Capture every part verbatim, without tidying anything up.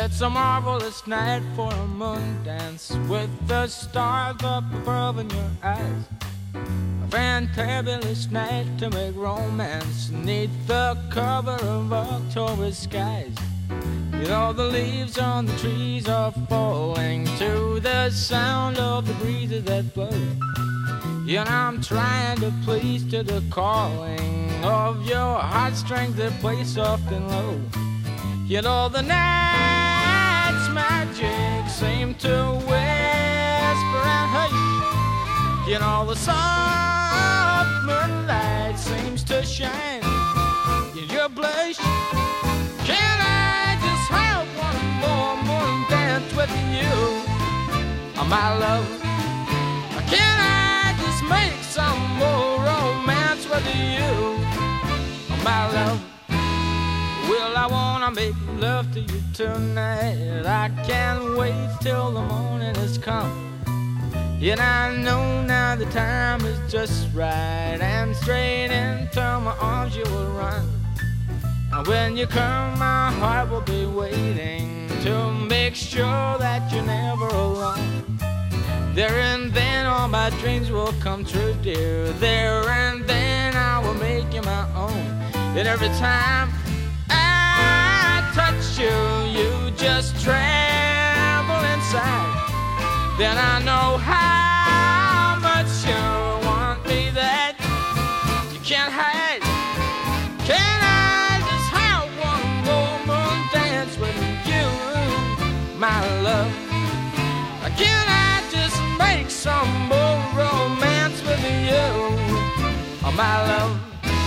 It's a marvelous night for a moon dance with the stars up above in your eyes. A fantabulous night to make romance neath the cover of October skies. You know the leaves on the trees are falling to the sound of the breezes that blow. You know I'm trying to please to the calling of your heartstrings that play soft and low. You know the night's magic seemed to whisper and hush. You know the soft moonlight seems to shine in your blush. Can I just have one more moon dance with you, oh, my love? Can I just make some more romance with you, oh, my love? Well, I wanna make love to you tonight. I can't wait till the morning has come. Yet I know now the time is just right, and straight into my arms you will run. And when you come, my heart will be waiting to make sure that you're never alone. There and then all my dreams will come true, dear. There and then I will make you my own. And every time I touch you, you just tremble inside. Then I know how much you want me that you can't hide. Can I just have one more moon dance with you, my love? Can I just make some more romance with you, oh, my love?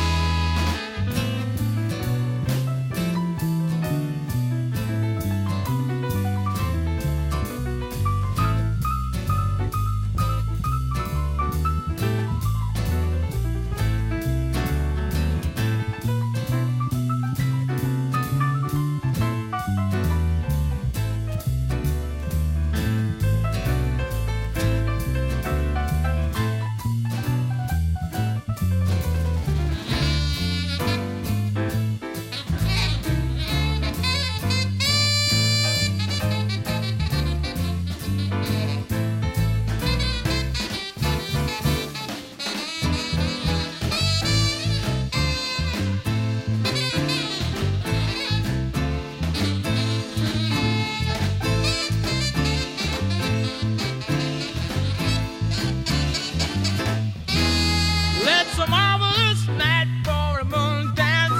It's a marvelous night for a moon dance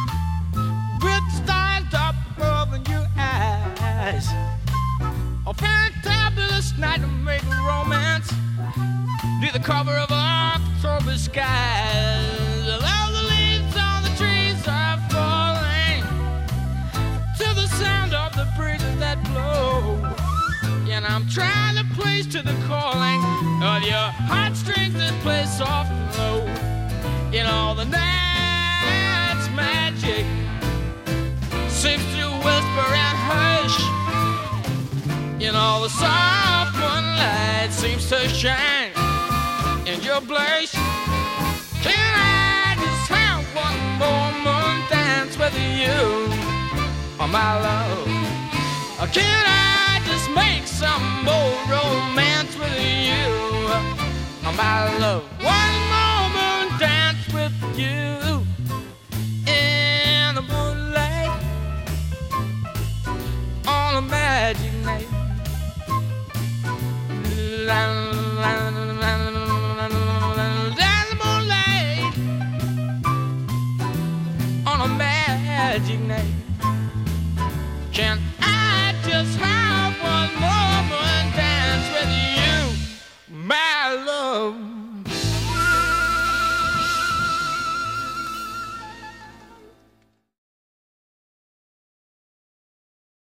with the stars up above in your eyes. A fantabulous night to make romance near the cover of October skies. All the leaves on the trees are falling to the sound of the breezes that blow. And I'm trying to please to the calling of your heartstrings that play soft and low. In all the night's magic seems to whisper and hush. In all the soft moonlight seems to shine in your blush. Can I just have one more moon dance with you, oh, my love? Or can I just make some more romance with you, oh, my love? One more moon dance with you in the moonlight on a magic night. La, la, la, la, la, la, the moonlight on a magic night. Can I just have one more moon dance with you, my love?